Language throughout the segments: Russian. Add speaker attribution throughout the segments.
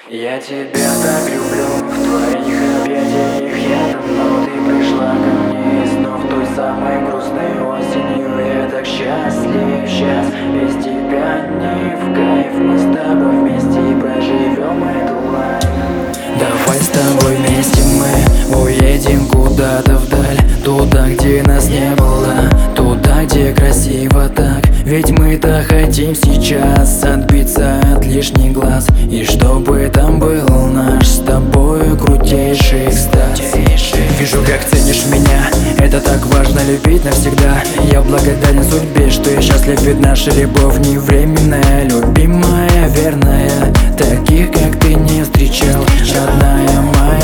Speaker 1: Я тебя так люблю, в твоих объятиях я давно. Ты пришла ко мне из снов той самой грустной осенью. Я так счастлив сейчас, без тебя не в кайф. Мы с тобой вместе проживем эту лайф. Давай с тобой вместе мы уедем куда-то вдаль, туда, где нас не было, туда, где красиво так. Ведь мы-то хотим сейчас отбиться от лишних глаз, и чтобы там был наш с тобой крутейший экстаз. Вижу, как ценишь меня, это так важно, любить навсегда. Я благодарен судьбе, что я счастлив, ведь наша любовь не временная. Любимая, верная, таких, как ты, не встречал. Родная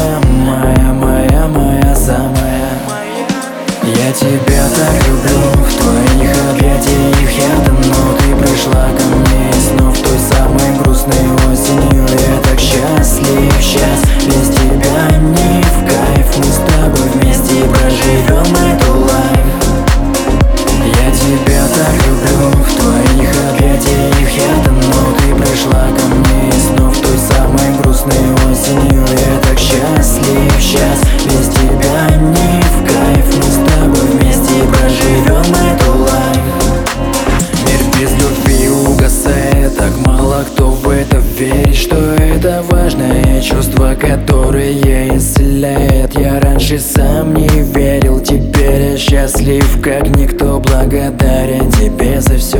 Speaker 1: моя самая. Я тебя так люблю, в твоих объятиях я давно. Ты пришла ко мне из снов той самой грустной осенью. Я так счастлив сейчас, без тебя не в кайф. Мы с тобой вместе проживем эту лайф. Я тебя так люблю, в твоих объятиях я давно. Ты пришла ко мне из снов той самой грустной осенью. Я так счастлив сейчас, без тебя не в кайф. Мы с тобой вместе проживем эту лайф. Мир без любви угасает, так мало кто в это верит, что это важное чувство, которое исцеляет. Я раньше сам не верил, теперь я счастлив, как никто. Благодарен тебе за все.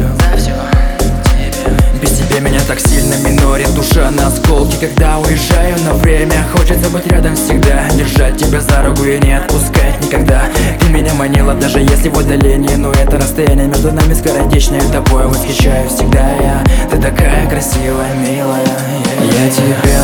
Speaker 1: Без тебя меня так сильно минорит душа на осколки. Когда уезжаю на время, хочется быть рядом всегда, держать тебя за руку и не отпускать никогда. Ты меня манила, даже если в отдалении, но это расстояние между нами скоротечное. Тобой восхищаюсь всегда я, ты такая красивая, милая. Я тебя